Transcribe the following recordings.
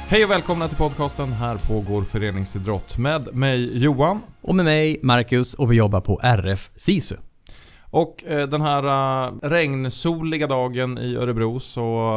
Hej och välkomna till podcasten Här pågår föreningsidrott med mig Johan. Och med mig Marcus, och vi jobbar på RF SISU. Och den här regnsoliga dagen i Örebro så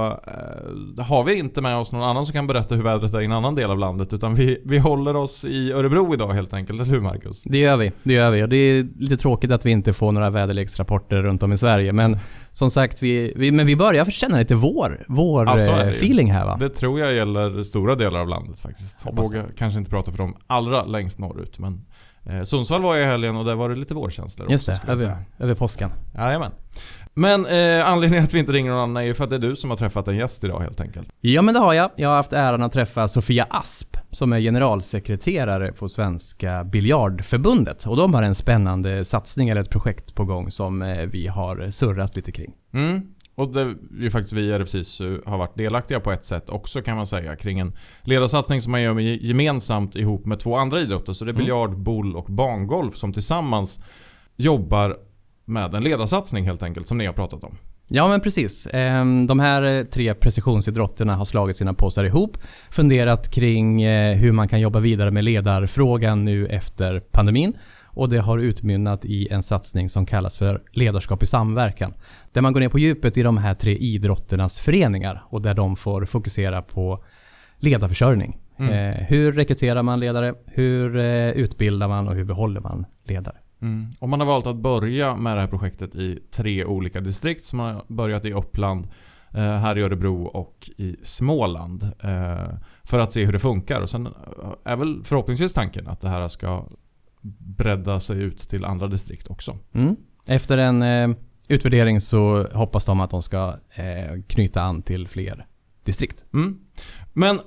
har vi inte med oss någon annan som kan berätta hur vädret är i en annan del av landet, utan vi håller oss i Örebro idag helt enkelt, eller hur Marcus? Det gör vi. Och det är lite tråkigt att vi inte får några väderleksrapporter runt om i Sverige, men som sagt, vi börjar känna lite vår feeling här, va? Det tror jag gäller stora delar av landet faktiskt. Jag vågar kanske inte prata för dem allra längst norrut, men Sundsvall var i helgen och där var det lite vårkänslor. Just det, över påsken. Jajamän. Men anledningen att vi inte ringer någon annan är ju för att det är du som har träffat en gäst idag helt enkelt. Ja, men det har jag. Jag har haft äran att träffa Sofia Asp som är generalsekreterare på Svenska Biljardförbundet. Och de har en spännande satsning eller ett projekt på gång som vi har surrat lite kring. Och det är ju faktiskt vi i RF SISU har varit delaktiga på ett sätt också, kan man säga, kring en ledarsatsning som man gör gemensamt ihop med två andra idrotter. Så det är biljard, boll och bangolf som tillsammans jobbar med en ledarsatsning helt enkelt, som ni har pratat om. Ja, men precis. De här 3 precisionsidrotterna har slagit sina påsar ihop, funderat kring hur man kan jobba vidare med ledarfrågan nu efter pandemin. Och det har utmynnat i en satsning som kallas för ledarskap i samverkan. Där man går ner på djupet i de här 3 idrotternas föreningar och där de får fokusera på ledarförsörjning. Hur rekryterar man ledare? Hur utbildar man och hur behåller man ledare? Och man har valt att börja med det här projektet i 3 olika distrikt som har börjat i Uppland, här i Örebro och i Småland, för att se hur det funkar. Och sen är väl förhoppningsvis tanken att det här ska bredda sig ut till andra distrikt också. Efter en utvärdering så hoppas de att de ska knyta an till fler distrikt. Men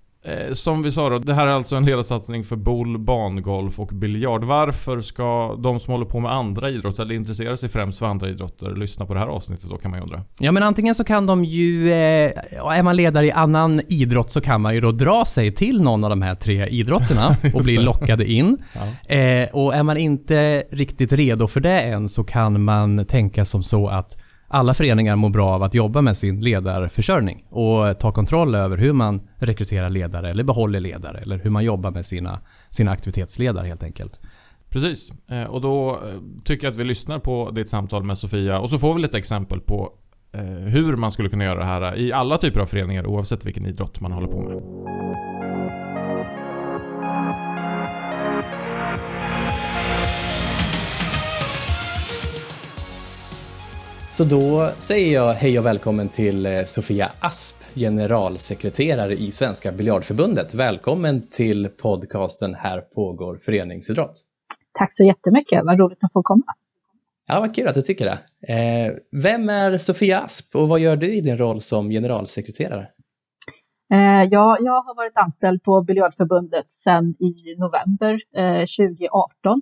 som vi sa då, det här är alltså en ledarsatsning för boll, bangolf och biljard. Varför ska de som håller på med andra idrotter eller intresserar sig främst för andra idrotter lyssna på det här avsnittet då, kan man ju undra? Ja, men antingen så kan de ju, är man ledare i annan idrott så kan man ju då dra sig till någon av de här 3 idrotterna och bli lockade in. Och är man inte riktigt redo för det än så kan man tänka som så att alla föreningar mår bra av att jobba med sin ledarförsörjning och ta kontroll över hur man rekryterar ledare eller behåller ledare eller hur man jobbar med sina aktivitetsledare helt enkelt. Precis, och då tycker jag att vi lyssnar på ditt samtal med Sofia och så får vi lite exempel på hur man skulle kunna göra det här i alla typer av föreningar oavsett vilken idrott man håller på med. Så då säger jag hej och välkommen till Sofia Asp, generalsekreterare i Svenska Biljardförbundet. Välkommen till podcasten Här pågår föreningsidrott. Tack så jättemycket, vad roligt att få komma. Ja, vad kul att du tycker det. Vem är Sofia Asp och vad gör du i din roll som generalsekreterare? Jag har varit anställd på Biljardförbundet sedan i november 2018.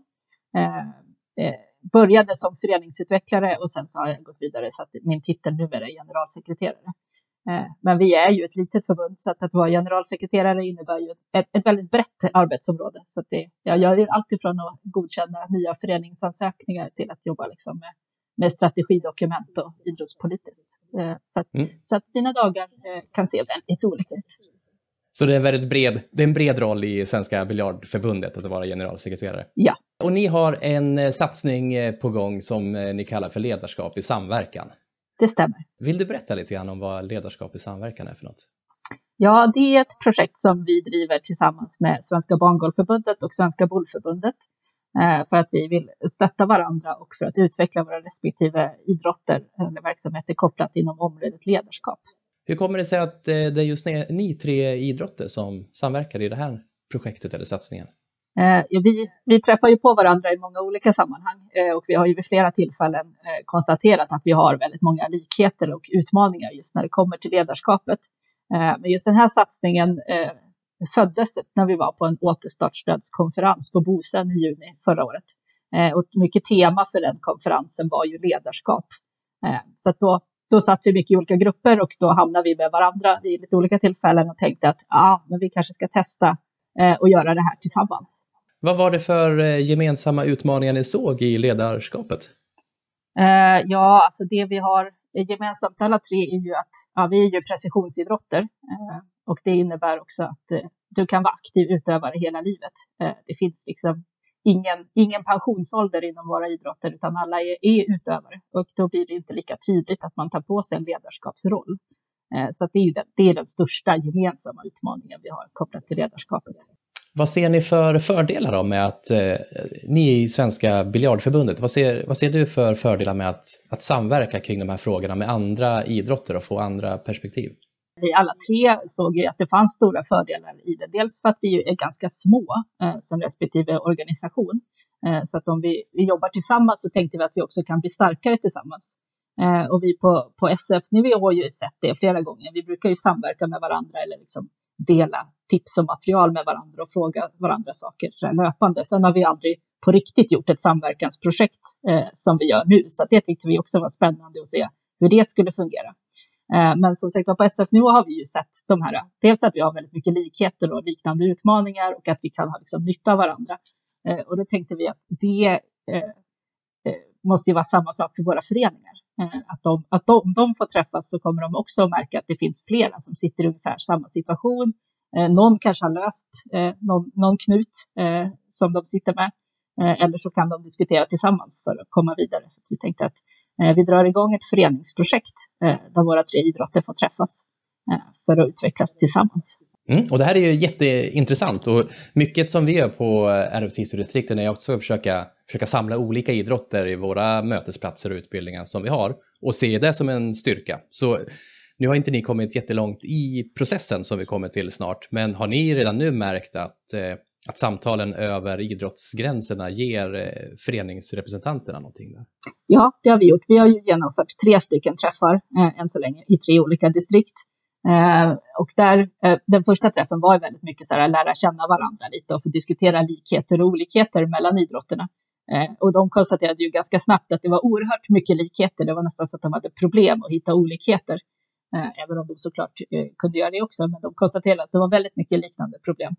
Började som föreningsutvecklare och sen så har jag gått vidare så att min titel numera är generalsekreterare. Men vi är ju ett litet förbund så att vara generalsekreterare innebär ju ett väldigt brett arbetsområde. Så att jag gör allt ifrån att godkänna nya föreningsansökningar till att jobba liksom med strategidokument och idrottspolitiskt. Så att mina dagar kan se väldigt olika ut. Så det är en bred roll i Svenska Biljardförbundet att vara generalsekreterare? Ja. Och ni har en satsning på gång som ni kallar för ledarskap i samverkan. Det stämmer. Vill du berätta lite grann om vad ledarskap i samverkan är för något? Ja, det är ett projekt som vi driver tillsammans med Svenska Bangolfförbundet och Svenska Bollförbundet. För att vi vill stötta varandra och för att utveckla våra respektive idrotter eller verksamheter kopplat inom området ledarskap. Hur kommer det sig att det är just ni 3 idrotter som samverkar i det här projektet eller satsningen? Vi träffar ju på varandra i många olika sammanhang och vi har ju vid flera tillfällen konstaterat att vi har väldigt många likheter och utmaningar just när det kommer till ledarskapet. Men just den här satsningen föddes när vi var på en återstartsstödskonferens på Bosön i juni förra året. Och mycket tema för den konferensen var ju ledarskap. Så att då satt vi mycket i olika grupper och då hamnade vi med varandra vid lite olika tillfällen och tänkte att men vi kanske ska testa och göra det här tillsammans. Vad var det för gemensamma utmaningar ni såg i ledarskapet? Alltså det vi har gemensamt alla 3 är ju att vi är ju precisionsidrotter Och det innebär också att du kan vara aktiv utövare hela livet. Det finns liksom ingen pensionsålder inom våra idrotter, utan alla är utövare. Och då blir det inte lika tydligt att man tar på sig en ledarskapsroll. Så att det är den största gemensamma utmaningen vi har kopplat till ledarskapet. Vad ser ni för fördelar då med att ni i Svenska biljardförbundet, vad ser du för fördelar med att samverka kring de här frågorna med andra idrotter och få andra perspektiv? Vi alla tre såg ju att det fanns stora fördelar i det. Dels för att vi är ganska små som respektive organisation. Så att om vi jobbar tillsammans så tänkte vi att vi också kan bli starkare tillsammans. Och vi på SF-nivå har ju sett det flera gånger. Vi brukar ju samverka med varandra eller liksom dela tips och material med varandra och fråga varandra saker så löpande. Sen har vi aldrig på riktigt gjort ett samverkansprojekt som vi gör nu. Så att det tyckte vi också var spännande att se hur det skulle fungera. Men som sagt på SF-nivå har vi ju sett de här, dels att vi har väldigt mycket likheter och liknande utmaningar och att vi kan ha liksom nytta av varandra. Och då tänkte vi att det måste ju vara samma sak för våra föreningar. Att om de får träffas så kommer de också att märka att det finns flera som sitter i ungefär samma situation. Någon kanske har löst någon knut som de sitter med. Eller så kan de diskutera tillsammans för att komma vidare. Så vi tänkte att vi drar igång ett föreningsprojekt där våra 3 idrotter får träffas för att utvecklas tillsammans. Och det här är ju jätteintressant och mycket som vi gör på RF-SISU-distrikten är också att försöka samla olika idrotter i våra mötesplatser och utbildningar som vi har och se det som en styrka. Så nu har inte ni kommit jättelångt i processen som vi kommer till snart, men har ni redan nu märkt att samtalen över idrottsgränserna ger föreningsrepresentanterna någonting där? Ja, det har vi gjort. Vi har ju genomfört 3 stycken träffar än så länge i 3 olika distrikt. Och där, den första träffen var väldigt mycket så här, lära känna varandra lite och få diskutera likheter och olikheter mellan idrotterna. Och de konstaterade ju ganska snabbt att det var oerhört mycket likheter. Det var nästan så att de hade problem att hitta olikheter. Även om de såklart kunde göra det också. Men de konstaterade att det var väldigt mycket liknande problem.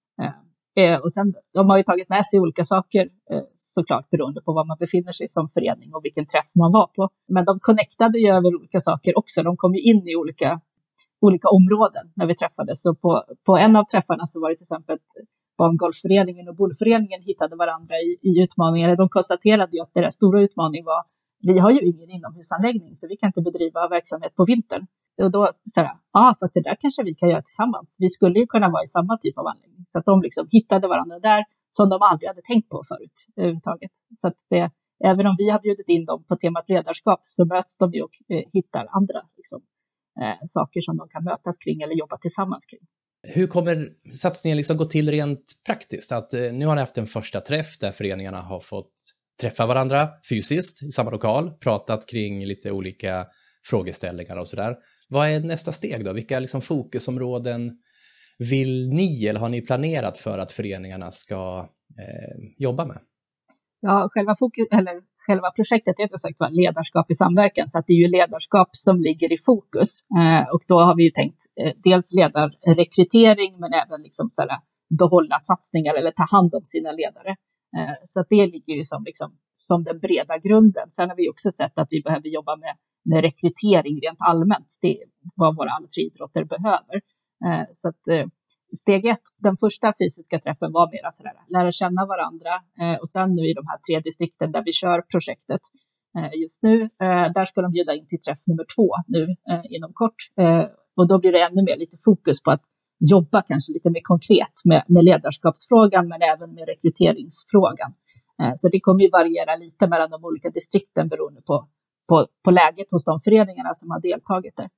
Och sen, de har ju tagit med sig olika saker såklart beroende på var man befinner sig som förening och vilken träff man var på. Men de connectade ju över olika saker också. De kom ju in i olika områden när vi träffades. Så på en av träffarna så var det till exempel barngolfföreningen och bollföreningen hittade varandra i utmaningar. De konstaterade ju att deras stora utmaning var vi har ju ingen inomhusanläggning så vi kan inte bedriva verksamhet på vintern. Och då sa jag, fast det där kanske vi kan göra tillsammans. Vi skulle ju kunna vara i samma typ av anläggning. Så att de liksom hittade varandra där som de aldrig hade tänkt på förut överhuvudtaget. Så att även om vi har bjudit in dem på temat ledarskap så möts de ju och hittar andra liksom, saker som de kan mötas kring eller jobba tillsammans kring. Hur kommer satsningen liksom gå till rent praktiskt? Att nu har ni haft en första träff där föreningarna har fått träffa varandra fysiskt i samma lokal, pratat kring lite olika frågeställningar och sådär. Vad är nästa steg då? Vilka liksom fokusområden vill ni eller har ni planerat för att föreningarna ska jobba med? Ja, själva projektet är sagt var ledarskap i samverkan, så att det är ju ledarskap som ligger i fokus. Och då har vi ju tänkt dels ledarrekrytering men även liksom behålla satsningar eller ta hand om sina ledare. Så att det ligger ju som den breda grunden. Sen har vi också sett att vi behöver jobba med rekrytering rent allmänt. Det är vad våra alla 3 idrotter behöver. Så att steg 1, den första fysiska träffen var mer lära känna varandra. Och sen nu i de här 3 distrikten där vi kör projektet just nu, där ska de bjuda in till träff nummer 2 nu inom kort. Och då blir det ännu mer lite fokus på att jobba kanske lite mer konkret med ledarskapsfrågan men även med rekryteringsfrågan. Så det kommer ju variera lite mellan de olika distrikten beroende på läget hos de föreningarna som har deltagit där.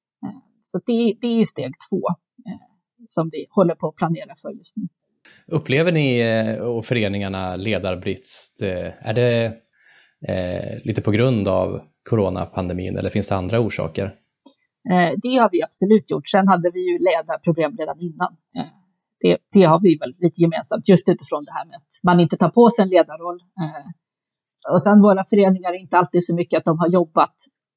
Så det är steg 2 som vi håller på att planera för just nu. Upplever ni och föreningarna ledarbrist? Är det lite på grund av coronapandemin eller finns det andra orsaker? Det har vi absolut gjort. Sen hade vi ju ledarproblem redan innan. Det har vi väl lite gemensamt just utifrån det här med att man inte tar på sig en ledarroll. Och sen våra föreningar är inte alltid så mycket att de har jobbat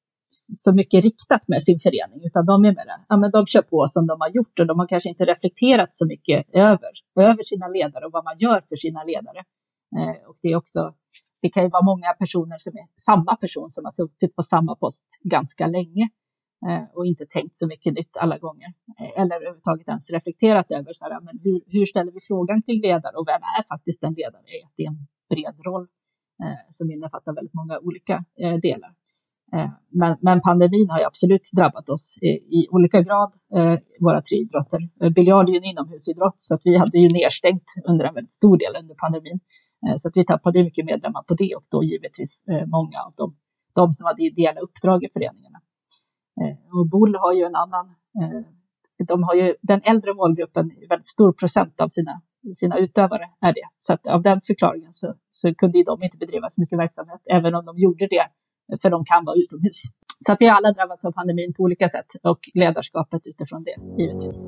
så mycket riktat med sin förening, utan de är med de kör på som de har gjort och de har kanske inte reflekterat så mycket över sina ledare och vad man gör för sina ledare. Och det kan ju vara många personer som är samma person som har suttit på samma post ganska länge. och inte tänkt så mycket nytt alla gånger. Eller överhuvudtaget ens reflekterat över så här, men hur ställer vi frågan till ledare och vem är faktiskt en ledare? Det är en bred roll som innefattar väldigt många olika delar. Men pandemin har ju absolut drabbat oss i olika grad, våra 3 idrotter. Biljard är ju en inomhusidrott, så att vi hade ju nedstängt under en väldigt stor del under pandemin. Så att vi tappade mycket medlemmar på det och då givetvis många av de som hade ideella uppdrag i föreningarna. Och BOL har ju en annan, de har ju den äldre målgruppen, väldigt stor procent av sina utövare är det. Så att av den förklaringen så kunde ju de inte bedriva så mycket verksamhet, även om de gjorde det, för de kan vara utomhus. Så att vi alla drabbats av pandemin på olika sätt och ledarskapet utifrån det, givetvis.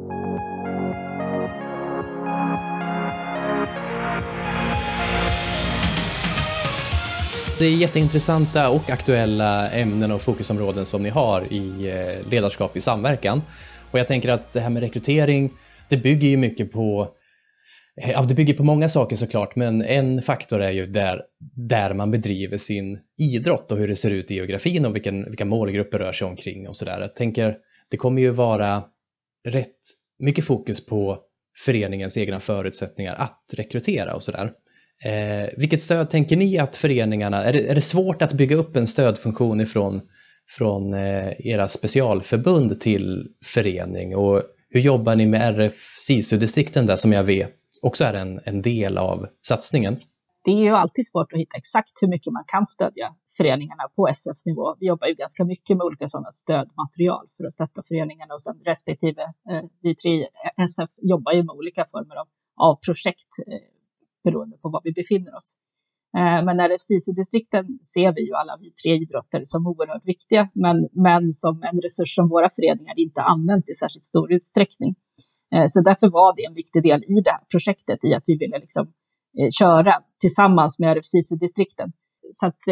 Det är jätteintressanta och aktuella ämnen och fokusområden som ni har i ledarskap i samverkan. Och jag tänker att det här med rekrytering, det bygger ju mycket på, det bygger på många saker såklart, men en faktor är ju där man bedriver sin idrott och hur det ser ut i geografin och vilka målgrupper rör sig omkring och sådär. Jag tänker, det kommer ju vara rätt mycket fokus på föreningens egna förutsättningar att rekrytera och sådär. Vilket stöd tänker ni att föreningarna, är det svårt att bygga upp en stödfunktion från era specialförbund till förening, och hur jobbar ni med RF-SISU-distrikten där som jag vet också är en del av satsningen? Det är ju alltid svårt att hitta exakt hur mycket man kan stödja föreningarna på SF-nivå. Vi jobbar ju ganska mycket med olika sådana stödmaterial för att stötta föreningarna, och sen respektive vi 3 SF jobbar ju med olika former av projekt beroende på var vi befinner oss. Men RF-SISU-distrikten ser vi ju alla vi 3 idrotter som oerhört viktiga, men som en resurs som våra föreningar inte använt i särskilt stor utsträckning. Så därför var det en viktig del i det här projektet, i att vi ville liksom köra tillsammans med RF-SISU-distrikten. Så att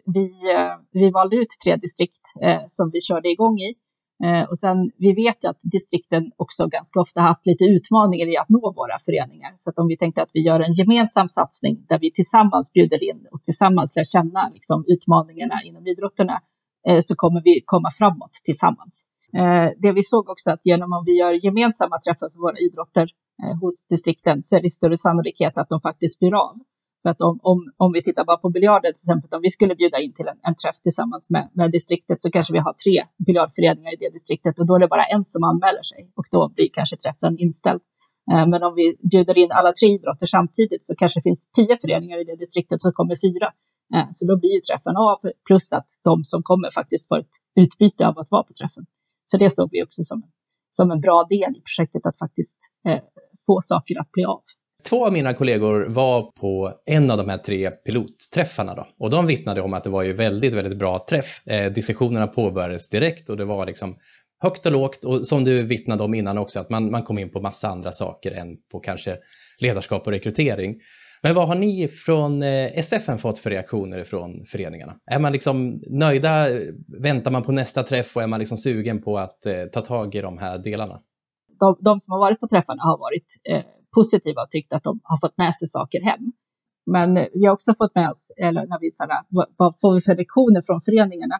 vi valde ut 3 distrikt som vi körde igång i. Och sen, vi vet ju att distrikten också ganska ofta haft lite utmaningar i att nå våra föreningar. Så att om vi tänkte att vi gör en gemensam satsning där vi tillsammans bjuder in och tillsammans lär känna liksom utmaningarna inom idrotterna, så kommer vi komma framåt tillsammans. Det vi såg också att genom om vi gör gemensamma träffar för våra idrotter hos distrikten, så är det större sannolikhet att de faktiskt blir av. För att om vi tittar bara på biljarden till exempel, om vi skulle bjuda in till en träff tillsammans med distriktet, så kanske vi har 3 biljardföreningar i det distriktet, och då är det bara en som anmäler sig och då blir kanske träffen inställd. Men om vi bjuder in alla 3 idrotter samtidigt, så kanske det finns 10 föreningar i det distriktet, så kommer 4. Så då blir ju träffen av, plus att de som kommer faktiskt får ett utbyte av att vara på träffen. Så det såg vi också som en bra del i projektet, att faktiskt få saker att bli av. 2 av mina kollegor var på en av de här 3 pilotträffarna då, och de vittnade om att det var ju väldigt, väldigt bra träff. Diskussionerna påbörjades direkt och det var liksom högt och lågt, och som du vittnade om innan också, att man kom in på massa andra saker än på kanske ledarskap och rekrytering. Men vad har ni från SFN fått för reaktioner från föreningarna? Är man liksom nöjda? Väntar man på nästa träff och är man liksom sugen på att ta tag i de här delarna? De som har varit på träffarna har varit positiva och tyckt att de har fått med sig saker hem. Men vi har också fått med oss, eller när vi sa, vad får vi för reaktioner från föreningarna?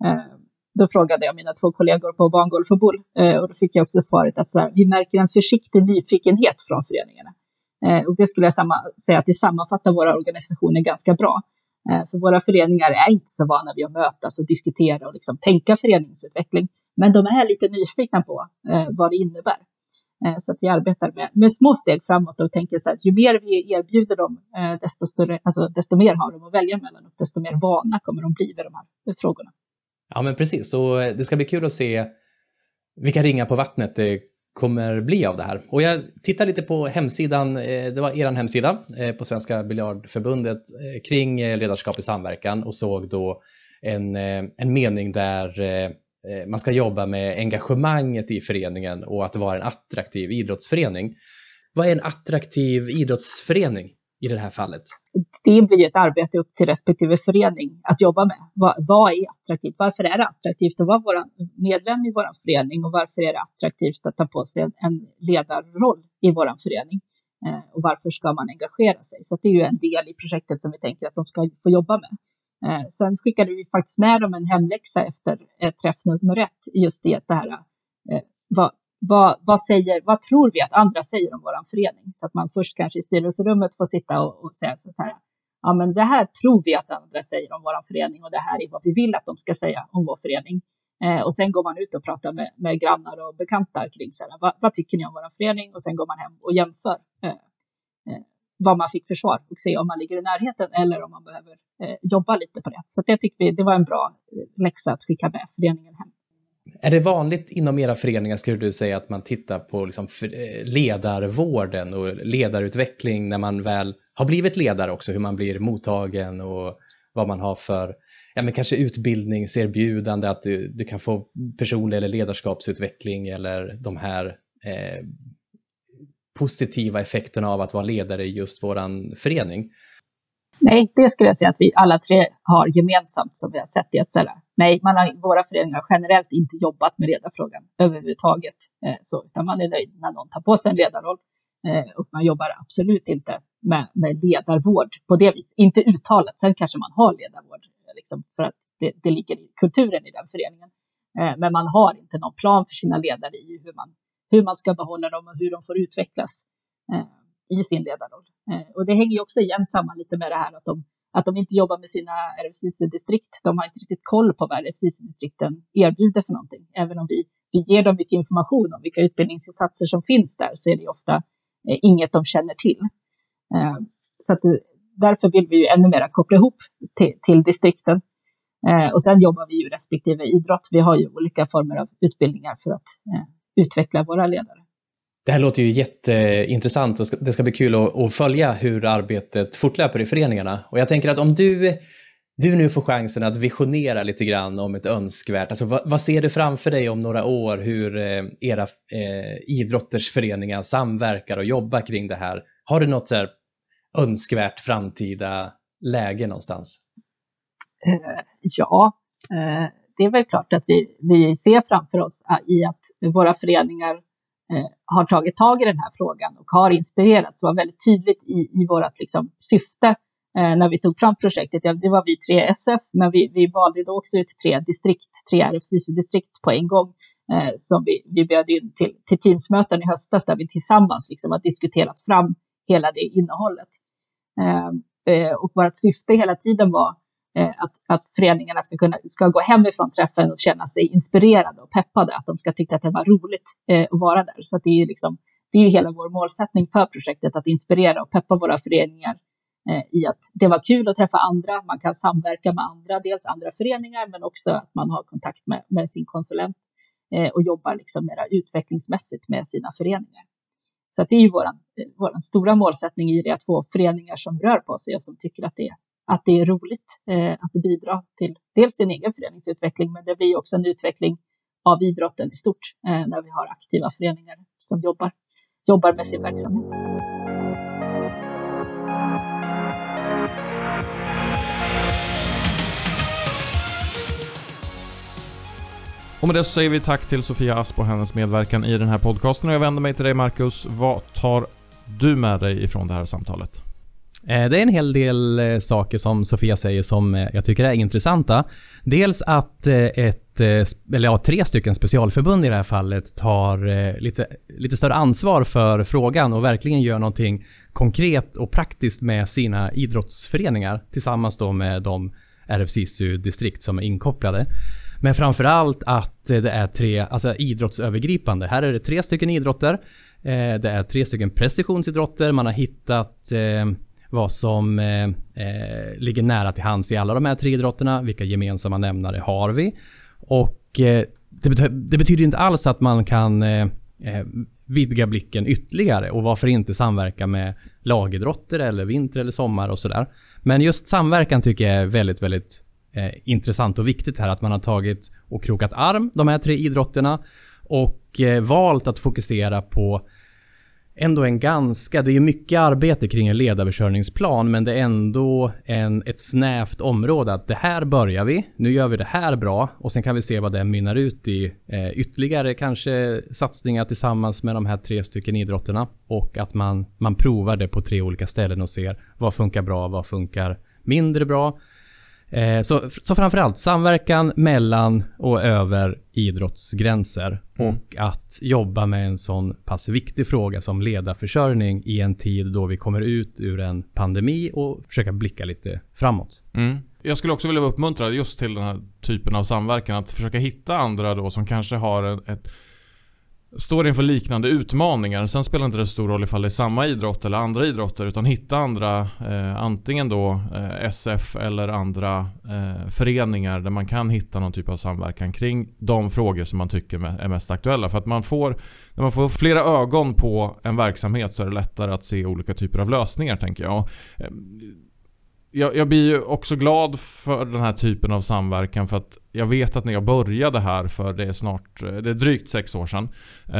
Då frågade jag mina 2 kollegor på Bangolf och BOL, och då fick jag också svaret att så här, vi märker en försiktig nyfikenhet från föreningarna. Och det skulle jag säga att det sammanfattar våra organisationer ganska bra. För våra föreningar är inte så vana vid att mötas och diskutera och liksom tänka föreningsutveckling. Men de är lite nyfikna på vad det innebär. Så att vi arbetar med små steg framåt och tänker så att ju mer vi erbjuder dem, desto mer har de att välja mellan, och desto mer vana kommer de bli vid de här frågorna. Ja, men precis. Och det ska bli kul att se vilka ringar på vattnet det kommer bli av det här. Och jag tittar lite på hemsidan, det var er hemsida på Svenska Biljardförbundet kring ledarskap i samverkan, och såg då en mening där man ska jobba med engagemanget i föreningen och att vara en attraktiv idrottsförening. Vad är en attraktiv idrottsförening i det här fallet? Det blir ett arbete upp till respektive förening att jobba med. Vad är attraktivt? Varför är det attraktivt att vara vår medlem i vår förening? Och varför är det attraktivt att ta på sig en ledarroll i vår förening? Och varför ska man engagera sig? Så det är ju en del i projektet som vi tänker att de ska få jobba med. Sen skickade vi faktiskt med dem en hemläxa efter träff nummer 1, just det här, vad tror vi att andra säger om våran förening? Så att man först kanske i styrelserummet får sitta och säga så här, ja men det här tror vi att andra säger om våran förening och det här är vad vi vill att de ska säga om vår förening. Och sen går man ut och pratar med grannar och bekanta kring så här, vad tycker ni om våran förening? Och sen går man hem och jämför vad man fick för svar och se om man ligger i närheten eller om man behöver jobba lite på det. Så det tyckte vi, det var en bra läxa att skicka med föreningen hem. Är det vanligt inom era föreningar, skulle du säga, att man tittar på liksom ledarvården och ledarutveckling när man väl har blivit ledare också, hur man blir mottagen och vad man har för men kanske utbildningserbjudande, att du kan få personlig eller ledarskapsutveckling eller de här positiva effekterna av att vara ledare i just våran förening? Nej, det skulle jag säga att vi alla 3 har gemensamt, som vi har sett i att säga. Nej, våra föreningar har generellt inte jobbat med ledarfrågan överhuvudtaget. Utan man är nöjd när någon tar på sig en ledarroll. Och man jobbar absolut inte med ledarvård på det viset. Inte uttalat, sen kanske man har ledarvård liksom, för att det ligger i kulturen i den föreningen. Men man har inte någon plan för sina ledare i hur man ska behålla dem och hur de får utvecklas i sin ledarroll. Och det hänger ju också igen samman lite med det här att de inte jobbar med sina RFSIS-distrikt. De har inte riktigt koll på vad RFSIS-distrikten erbjuder för någonting. Även om vi ger dem mycket information om vilka utbildningsinsatser som finns där, så är det ofta inget de känner till. Så att därför vill vi ju ännu mer koppla ihop till distrikten. Och sen jobbar vi ju respektive idrott. Vi har ju olika former av utbildningar för att utveckla våra ledare. Det här låter ju jätteintressant och det ska bli kul att följa hur arbetet fortlöper i föreningarna. Och jag tänker att om du nu får chansen att visionera lite grann om ett önskvärt, alltså vad ser du framför dig om några år, hur era idrotters föreningar samverkar och jobbar kring det här? Har du något så här önskvärt framtida läge någonstans? Ja, det är väl klart att vi ser framför oss i att våra föreningar har tagit tag i den här frågan och har inspirerats. Det var väldigt tydligt i vårt liksom, syfte när vi tog fram projektet. Det var vi 3 SF, men vi valde då också ut 3 RFSIS-distrikt på en gång som vi bjöd in till teamsmöten i höstas, där vi tillsammans liksom har diskuterat fram hela det innehållet. Och vårt syfte hela tiden var att föreningarna ska gå hemifrån träffen och känna sig inspirerade och peppade, att de ska tycka att det var roligt att vara där. Så att det är ju hela vår målsättning för projektet, att inspirera och peppa våra föreningar i att det var kul att träffa andra, man kan samverka med andra, dels andra föreningar, men också att man har kontakt med sin konsulent och jobbar liksom mer utvecklingsmässigt med sina föreningar. Så att det är ju vår stora målsättning i det, att få föreningar som rör på sig och som tycker att det är roligt att bidra till dels sin egen föreningsutveckling, men det blir också en utveckling av idrotten i stort när vi har aktiva föreningar som jobbar med sin verksamhet. Och med det så säger vi tack till Sofia Asp och hennes medverkan i den här podcasten. Och jag vänder mig till dig, Marcus. Vad tar du med dig ifrån det här samtalet? Det är en hel del saker som Sofia säger som jag tycker är intressanta. Dels att 3 stycken specialförbund i det här fallet tar lite större ansvar för frågan och verkligen gör någonting konkret och praktiskt med sina idrottsföreningar tillsammans då med de RFSIS-distrikt som är inkopplade. Men framförallt att det är 3 idrottsövergripande. Här är det 3 stycken idrotter. Det är 3 stycken precisionsidrotter. Man har hittat vad som ligger nära till hands i alla de här 3 idrotterna. Vilka gemensamma nämnare har vi? Och det betyder inte alls att man kan vidga blicken ytterligare. Och varför inte samverka med lagidrotter eller vinter eller sommar och sådär. Men just samverkan tycker jag är väldigt, väldigt intressant och viktigt här. Att man har tagit och krokat arm de här 3 idrotterna. Och valt att fokusera på ändå det är ju mycket arbete kring en ledarförsörjningsplan, men det är ändå ett snävt område att det här börjar vi, nu gör vi det här bra och sen kan vi se vad det mynnar ut i ytterligare kanske satsningar tillsammans med de här 3 stycken idrotterna och att man provar det på 3 olika ställen och ser vad funkar bra, vad funkar mindre bra. Så framförallt samverkan mellan och över idrottsgränser och att jobba med en sån pass viktig fråga som ledarförsörjning i en tid då vi kommer ut ur en pandemi och försöka blicka lite framåt. Jag skulle också vilja uppmuntra just till den här typen av samverkan, att försöka hitta andra då som kanske har står inför liknande utmaningar. Sen spelar inte det stor roll ifall det är samma idrott eller andra idrotter, utan hitta andra, antingen då SF eller andra föreningar där man kan hitta någon typ av samverkan kring de frågor som man tycker är mest aktuella. För att när man får flera ögon på en verksamhet så är det lättare att se olika typer av lösningar, tänker jag. Jag blir ju också glad för den här typen av samverkan, för att jag vet att när jag började här för det är drygt 6 år sedan,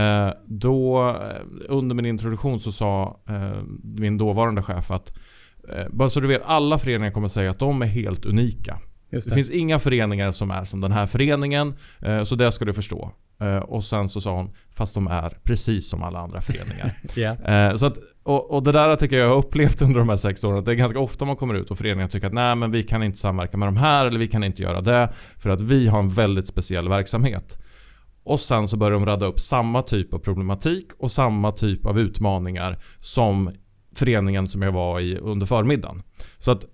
då under min introduktion så sa min dåvarande chef att bara så du vet, alla föreningar kommer säga att de är helt unika. Det finns inga föreningar som är som den här föreningen, så det ska du förstå. Och sen så sa hon, fast de är precis som alla andra föreningar. Yeah. Så att, och det där tycker jag har upplevt under de här 6 åren, att det är ganska ofta man kommer ut och föreningar tycker att nej, men vi kan inte samverka med de här, eller vi kan inte göra det för att vi har en väldigt speciell verksamhet. Och sen så börjar de radda upp samma typ av problematik och samma typ av utmaningar som föreningen som jag var i under förmiddagen. Så att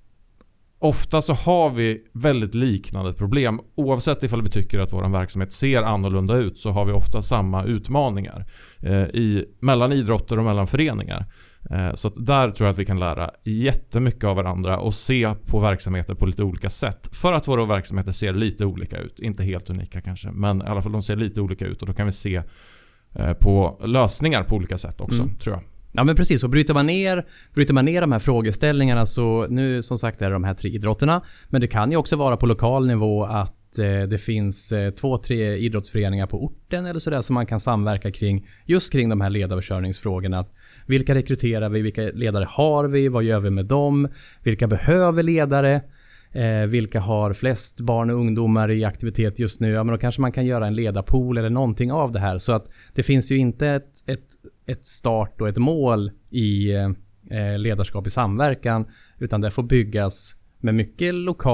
ofta så har vi väldigt liknande problem. Oavsett ifall vi tycker att vår verksamhet ser annorlunda ut, så har vi ofta samma utmaningar mellan idrotter och mellan föreningar. Så att där tror jag att vi kan lära jättemycket av varandra och se på verksamheter på lite olika sätt. För att våra verksamheter ser lite olika ut. Inte helt unika kanske, men i alla fall de ser lite olika ut. Och då kan vi se på lösningar på olika sätt också, tror jag. Ja, men precis, och bryter man ner de här frågeställningarna, så nu som sagt är det de här 3 idrotterna, men det kan ju också vara på lokal nivå att det finns 2-3 idrottsföreningar på orten eller sådär som man kan samverka kring de här ledarförsörjningsfrågorna. Vilka rekryterar vi, vilka ledare har vi, vad gör vi med dem, vilka behöver ledare, vilka har flest barn och ungdomar i aktivitet just nu. Ja, men då kanske man kan göra en ledarpool eller någonting av det här, så att det finns ju inte ett start och ett mål i ledarskap i samverkan, utan det får byggas med mycket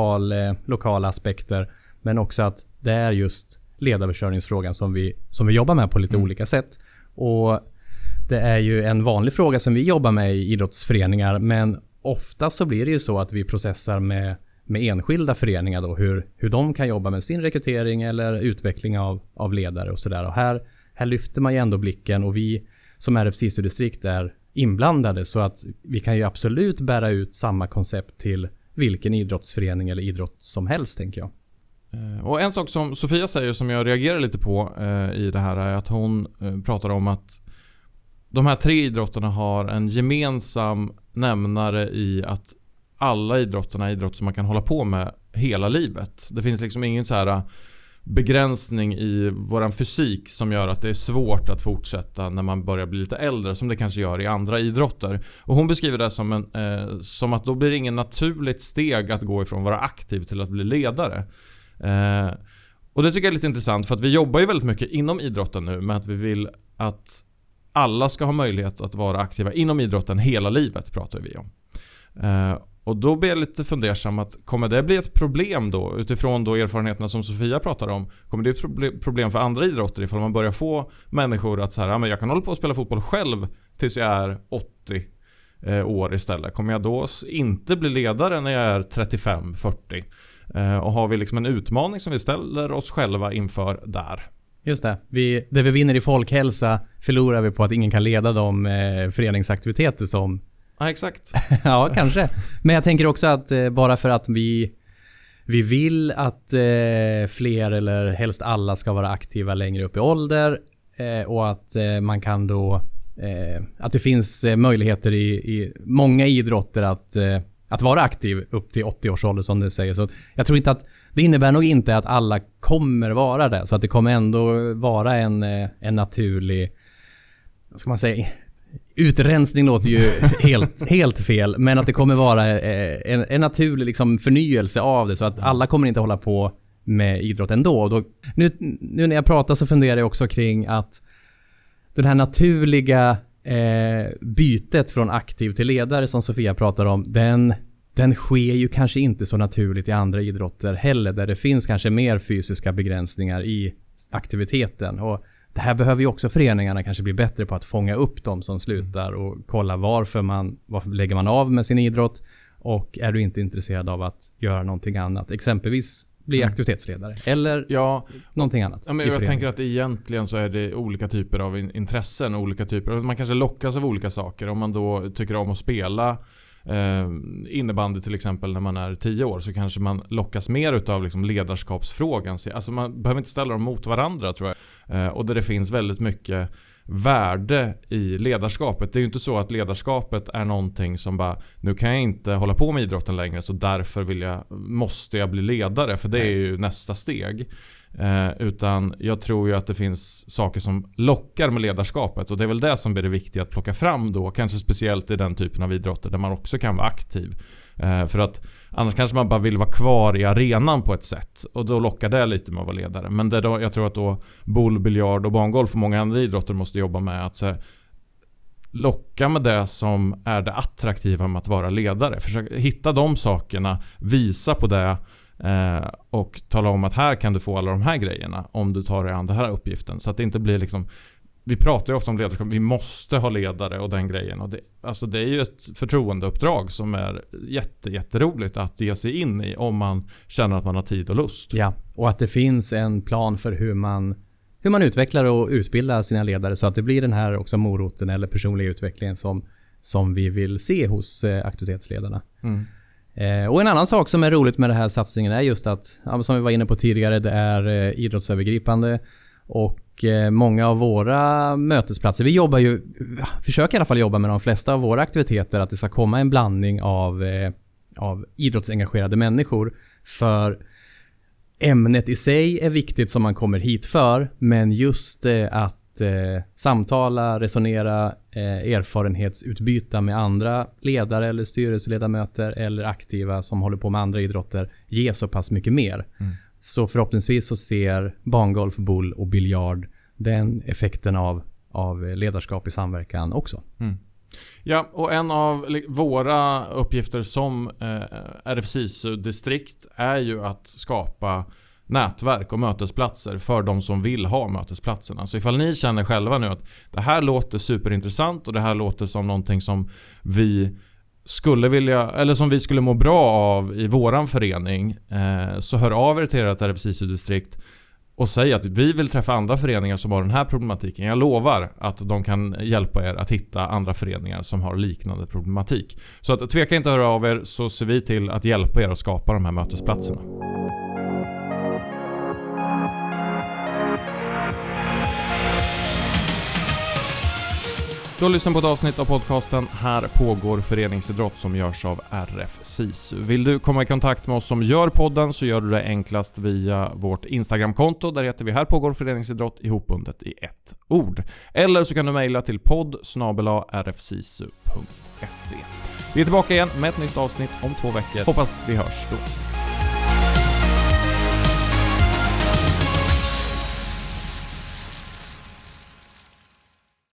lokala aspekter, men också att det är just ledarförsörjningsfrågan som vi jobbar med på lite olika sätt. Och det är ju en vanlig fråga som vi jobbar med i idrottsföreningar, men ofta så blir det ju så att vi processar med enskilda föreningar då, hur de kan jobba med sin rekrytering eller utveckling av ledare och sådär. Och här lyfter man ju ändå blicken, och vi som RFSISU-distrikt är inblandade, så att vi kan ju absolut bära ut samma koncept till vilken idrottsförening eller idrott som helst, tänker jag. Och en sak som Sofia säger som jag reagerar lite på i det här är att hon pratar om att de här 3 idrotterna har en gemensam nämnare i att alla idrotterna är idrott som man kan hålla på med hela livet. Det finns liksom ingen så här begränsning i våran fysik som gör att det är svårt att fortsätta när man börjar bli lite äldre, som det kanske gör i andra idrotter. Och hon beskriver det som att då blir det ingen naturligt steg att gå ifrån att vara aktiv till att bli ledare. Och det tycker jag är lite intressant, för att vi jobbar ju väldigt mycket inom idrotten nu med att vi vill att alla ska ha möjlighet att vara aktiva inom idrotten hela livet, pratar vi om. Och då blir jag lite fundersam att kommer det bli ett problem då, utifrån då erfarenheterna som Sofia pratar om? Kommer det bli ett problem för andra idrotter ifall man börjar få människor att så här, ja, men jag kan hålla på och spela fotboll själv tills jag är 80 år istället. Kommer jag då inte bli ledare när jag är 35-40? Och har vi liksom en utmaning som vi ställer oss själva inför där? Just det. Det vi vinner i folkhälsa förlorar vi på att ingen kan leda de föreningsaktiviteter som... Ja, exakt. Ja, kanske. Men jag tänker också att bara för att vi vill att fler eller helst alla ska vara aktiva längre upp i ålder, och att man kan då att det finns möjligheter i många idrotter att vara aktiv upp till 80 års ålder, som det säger. Så jag tror inte att det innebär nog inte att alla kommer vara det, så att det kommer ändå vara en naturlig, vad ska man säga, utrensning låter ju helt fel, men att det kommer vara en naturlig liksom förnyelse av det, så att alla kommer inte hålla på med idrott ändå. Och då, nu när jag pratar så funderar jag också kring att den här naturliga bytet från aktiv till ledare som Sofia pratar om, den sker ju kanske inte så naturligt i andra idrotter heller, där det finns kanske mer fysiska begränsningar i aktiviteten. Och det här behöver ju också föreningarna kanske bli bättre på, att fånga upp de som slutar och kolla varför lägger man av med sin idrott, och är du inte intresserad av att göra någonting annat, exempelvis bli aktivitetsledare eller någonting annat. Ja, men jag tänker att egentligen så är det olika typer av intressen, olika typer. Man kanske lockas av olika saker. Om man då tycker om att spela innebandy till exempel när man är 10 år, så kanske man lockas mer utav liksom ledarskapsfrågan. Alltså man behöver inte ställa dem mot varandra, tror jag. Och där det finns väldigt mycket värde i ledarskapet. Det är ju inte så att ledarskapet är någonting som bara, nu kan jag inte hålla på med idrotten längre, så därför måste jag bli ledare, för det är ju nästa steg. Utan jag tror ju att det finns saker som lockar med ledarskapet, och det är väl det som blir det viktiga att plocka fram då, kanske speciellt i den typen av idrotter där man också kan vara aktiv. För att annars kanske man bara vill vara kvar i arenan på ett sätt, och då lockar det lite med att vara ledare. Men det då, jag tror att då boll, biljard och bangolf och många andra idrotter måste jobba med att locka med det som är det attraktiva med att vara ledare. Försök hitta de sakerna, visa på det och tala om att här kan du få alla de här grejerna om du tar dig an den här uppgiften. Så att det inte blir liksom, vi pratar ju ofta om ledarskap, vi måste ha ledare och den grejen. Och det är ju ett förtroendeuppdrag som är jätteroligt att ge sig in i om man känner att man har tid och lust. Ja, och att det finns en plan för hur man utvecklar och utbildar sina ledare, så att det blir den här också moroten eller personliga utvecklingen som vi vill se hos aktivitetsledarna. Och en annan sak som är roligt med den här satsningen är just att, som vi var inne på tidigare, det är idrottsövergripande. Och många av våra mötesplatser, vi försöker i alla fall jobba med de flesta av våra aktiviteter, att det ska komma en blandning av idrottsengagerade människor. För ämnet i sig är viktigt som man kommer hit för, men just att samtala, resonera, erfarenhetsutbyta med andra ledare eller styrelseledamöter eller aktiva som håller på med andra idrotter ger så pass mycket mer. Så förhoppningsvis så ser bangolf, boll och biljard den effekten av ledarskap i samverkan också. Ja, och en av våra uppgifter som RF-SISU-distrikt är ju att skapa nätverk och mötesplatser för de som vill ha mötesplatserna. Så ifall ni känner själva nu att det här låter superintressant och det här låter som någonting som vi skulle vilja, eller som vi skulle må bra av i våran förening, så hör av er till ert RF-SISU-distrikt och säg att vi vill träffa andra föreningar som har den här problematiken. Jag lovar att de kan hjälpa er att hitta andra föreningar som har liknande problematik. Så att tveka inte att höra av er, så ser vi till att hjälpa er att skapa de här mötesplatserna. Du har lyssnat på ett avsnitt av podcasten Här pågår föreningsidrott som görs av RF-SISU. Vill du komma i kontakt med oss som gör podden, så gör du det enklast via vårt Instagramkonto. Där heter vi Här pågår föreningsidrott ihopbundet i ett ord. Eller så kan du mejla till podd@rfsisu.se. Vi är tillbaka igen med ett nytt avsnitt om 2 veckor. Hoppas vi hörs då.